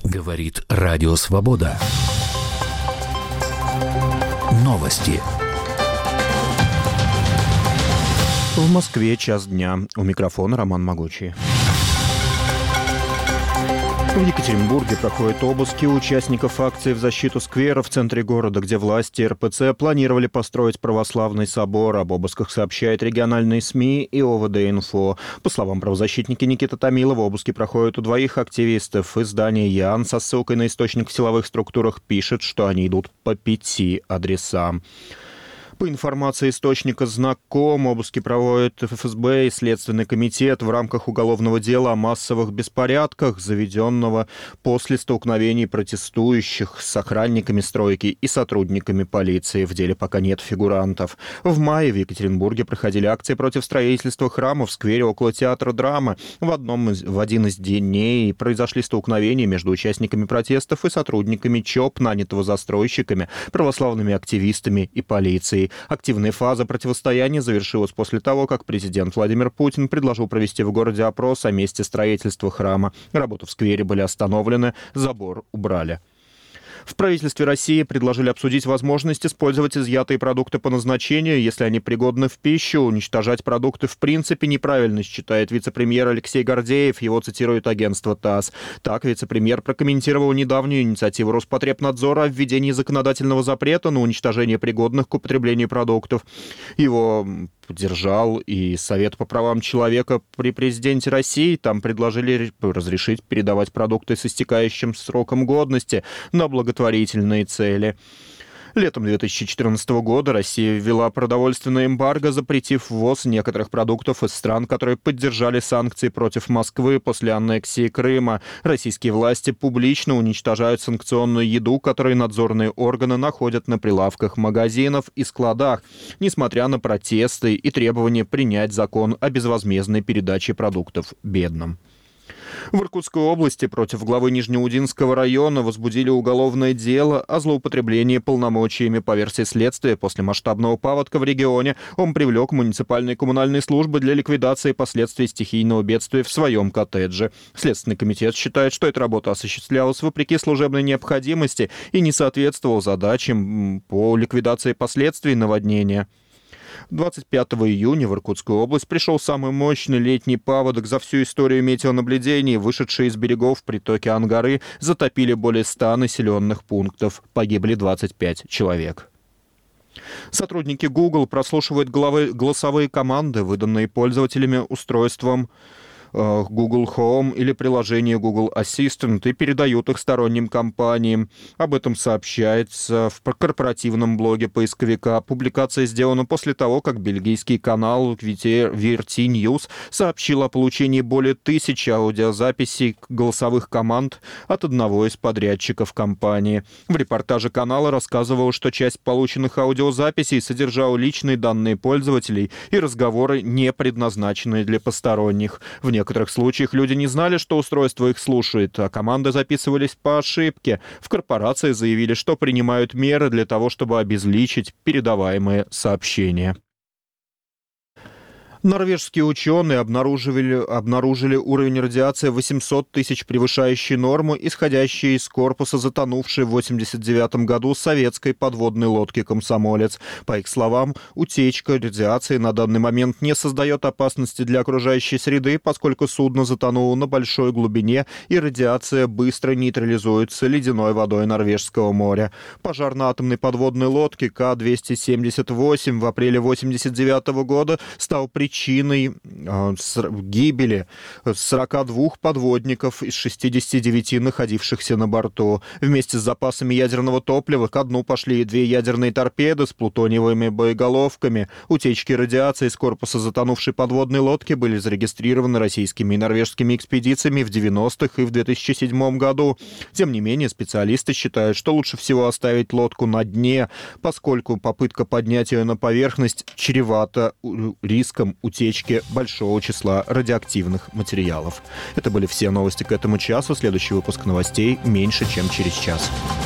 Говорит Радио Свобода. Новости. В Москве 1:00. У микрофона Роман Могучий. В Екатеринбурге проходят обыски участников акции в защиту сквера в центре города, где власти РПЦ планировали построить православный собор. Об обысках сообщают региональные СМИ и ОВД-Инфо. По словам правозащитника Никиты Томилова, обыски проходят у 2 активистов. Издание «Ян» со ссылкой на источник в силовых структурах пишет, что они идут по 5 адресам. По информации источника «Знаком», обыски проводит ФСБ и Следственный комитет в рамках уголовного дела о массовых беспорядках, заведенного после столкновений протестующих с охранниками стройки и сотрудниками полиции. В деле пока нет фигурантов. В мае в Екатеринбурге проходили акции против строительства храма в сквере около театра драмы. В один из дней произошли столкновения между участниками протестов и сотрудниками ЧОП, нанятого застройщиками, православными активистами и полицией. Активная фаза противостояния завершилась после того, как президент Владимир Путин предложил провести в городе опрос о месте строительства храма. Работы в сквере были остановлены, забор убрали. В правительстве России предложили обсудить возможность использовать изъятые продукты по назначению, если они пригодны в пищу. Уничтожать продукты в принципе неправильно, считает вице-премьер Алексей Гордеев. Его цитирует агентство ТАСС. Так, вице-премьер прокомментировал недавнюю инициативу Роспотребнадзора о введении законодательного запрета на уничтожение пригодных к употреблению продуктов. Его поддержал и Совет по правам человека при президенте России. Там предложили разрешить передавать продукты с истекающим сроком годности на благотворительные цели. Летом 2014 года Россия ввела продовольственное эмбарго, запретив ввоз некоторых продуктов из стран, которые поддержали санкции против Москвы после аннексии Крыма. Российские власти публично уничтожают санкционную еду, которую надзорные органы находят на прилавках магазинов и складах, несмотря на протесты и требования принять закон о безвозмездной передаче продуктов бедным. В Иркутской области против главы Нижнеудинского района возбудили уголовное дело о злоупотреблении полномочиями. По версии следствия, после масштабного паводка в регионе он привлек муниципальные и коммунальные службы для ликвидации последствий стихийного бедствия в своем коттедже. Следственный комитет считает, что эта работа осуществлялась вопреки служебной необходимости и не соответствовала задачам по ликвидации последствий наводнения. 25 июня в Иркутскую область пришел самый мощный летний паводок за всю историю метеонаблюдений. Вышедшие из берегов притоки Ангары затопили более 100 населенных пунктов. Погибли 25 человек. Сотрудники Google прослушивают голосовые команды, выданные пользователями устройством Google Home или приложение Google Assistant, и передают их сторонним компаниям. Об этом сообщается в корпоративном блоге поисковика. Публикация сделана после того, как бельгийский канал VRT News сообщил о получении более 1000 аудиозаписей голосовых команд от одного из подрядчиков компании. В репортаже канала рассказывалось, что часть полученных аудиозаписей содержала личные данные пользователей и разговоры, не предназначенные для посторонних. В некоторых случаях люди не знали, что устройство их слушает, а команды записывались по ошибке. В корпорации заявили, что принимают меры для того, чтобы обезличить передаваемые сообщения. Норвежские ученые обнаружили уровень радиации 800 тысяч, превышающий норму, исходящей из корпуса затонувшей в 1989 году советской подводной лодки «Комсомолец». По их словам, утечка радиации на данный момент не создает опасности для окружающей среды, поскольку судно затонуло на большой глубине, и радиация быстро нейтрализуется ледяной водой Норвежского моря. Пожар на атомной подводной лодке К-278 в апреле 1989 года стал причиной гибели 42 подводников из 69 находившихся на борту. Вместе с запасами ядерного топлива ко дну пошли и 2 ядерные торпеды с плутониевыми боеголовками. Утечки радиации из корпуса затонувшей подводной лодки были зарегистрированы российскими и норвежскими экспедициями в 90-х и в 2007 году. Тем не менее, специалисты считают, что лучше всего оставить лодку на дне, поскольку попытка поднять ее на поверхность чревата риском утечки большого числа радиоактивных материалов. Это были все новости к этому часу. Следующий выпуск новостей меньше, чем через час.